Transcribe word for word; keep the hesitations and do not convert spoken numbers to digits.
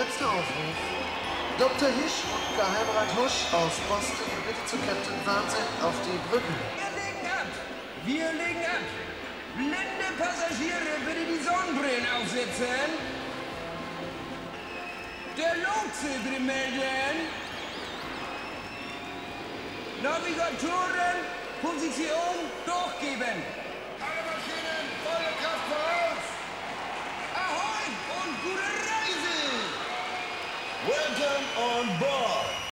Letzter Aufruf. Doktor Hisch und Geheimrat Husch aus Boston bitte zu Captain Wahnsinn auf die Brücke. Wir legen ab! Wir legen ab! Blinde Passagiere, bitte die Sonnenbrillen aufsetzen! Der Lotse bitte melden! Navigatoren, Position, durch